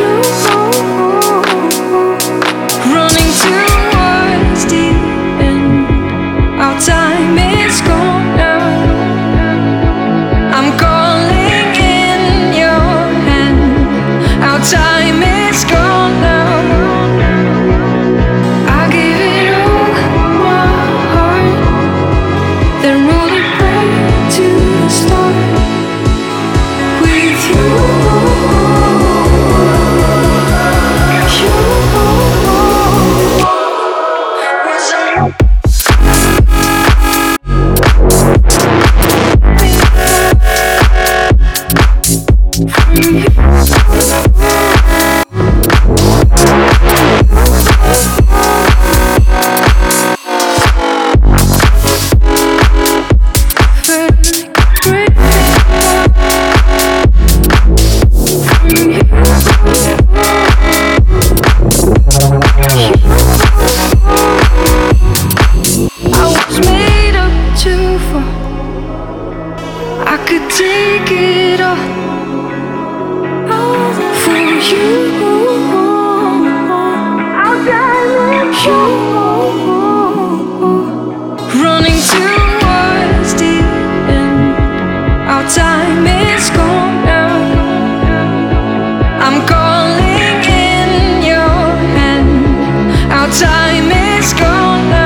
running towards the end. Our time is gone now. I'm calling in your hand. Our time is gone now. I give it all my heart, then roll it back to the start with you. I could take it all for you. I'll die with you. Running towards the end. Our time is gone now. I'm calling in your hand. Our time is gone now.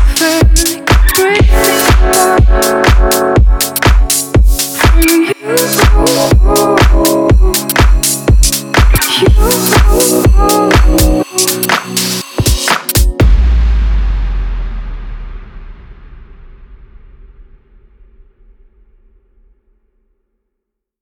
You